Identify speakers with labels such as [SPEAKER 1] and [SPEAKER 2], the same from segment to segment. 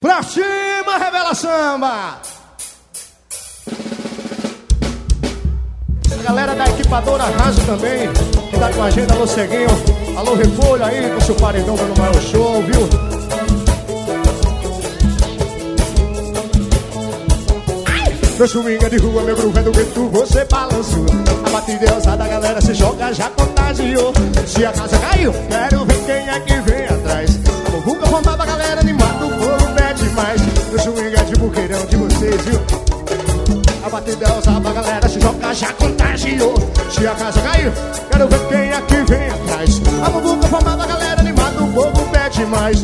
[SPEAKER 1] Pra cima, Revela Samba! A galera da equipadora Raso também, que tá com a gente, alô Ceguinho, alô Repolho aí, com seu paredão dando maior show, viu? Meu swing é de rua, meu groove é do gueto, você balançou. A batida é ousada, a galera se joga, já contagiou. Se a casa caiu, quero ver quem é que vem atrás. A muvuca formada, a galera animada, o povo pede mais. Meu swing é de buqueirão de vocês, viu? A batida é ousada, a galera se joga, já contagiou. Se a casa caiu, quero ver quem é que vem atrás. A muvuca formada, a galera animada, o povo pede mais.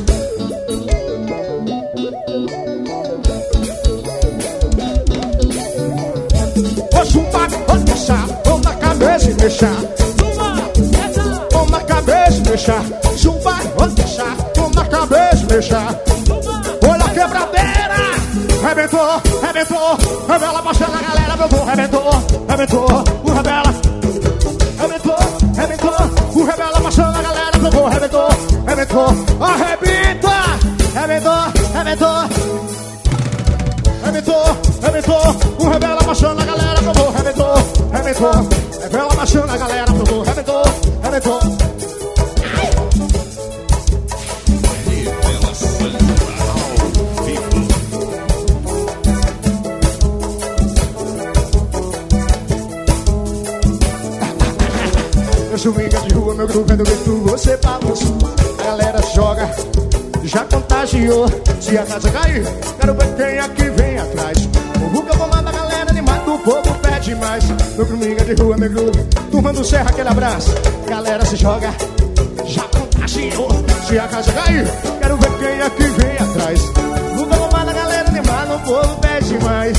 [SPEAKER 1] Zumba, vou deixar, vou na cabeça e deixar. Vou na cabeça e deixar. Zumba, vou deixar, vou na cabeça e deixar. Olha a quebradeira, rebentou, rebentou. Revela baixando a galera, meu bom, rebentou, rebentou. O Revela, rebentou, rebentou. O Revela baixando a galera, meu bom, rebentou, rebentou. Arrebenta, rebentou, rebentou. Rebentou, rebentou. O Revela baixando a galera, meu bom, rebentou, rebentou. Revela baixando a galera, meu bom, rebentou, rebentou.
[SPEAKER 2] Revela Samba ao vivo.
[SPEAKER 1] Meu swing é de rua, meu groove é do gueto, você balançou. A galera se joga, já contagiou. Se a casa cair, quero ver quem aqui vem atrás. O Ruca comanda a galera animada, o povo pede mais. Meu comigo de rua, meu groove, turma do Serra, aquele abraço. Galera se joga, já contagiou. Se a casa cair, quero ver quem aqui vem atrás. O Ruca comanda a galera animada, o povo pede mais.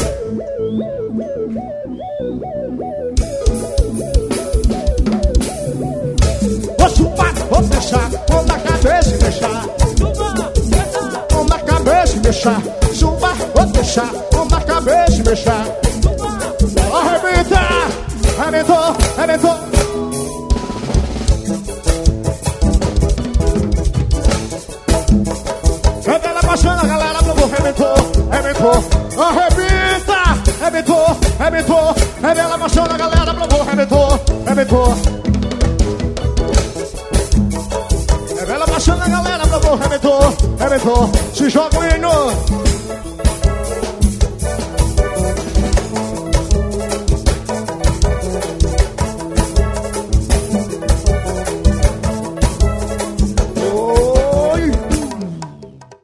[SPEAKER 1] Vou chupar, vou deixar, vou na cabeça e deixar. Vou na cabeça e deixar. Zumba, vou deixar, vou na cabeça e deixar. Arrebenta, arrebentou, arrebentou. Revela baixando a galera, meu bom, arrebentou, arrebentou. Arrebenta, arrebentou, arrebentou. Revela baixando a galera, meu bom, arrebentou, arrebentou. Revela baixando a galera, meu bom, rebentou, rebentou. Se joga o hino.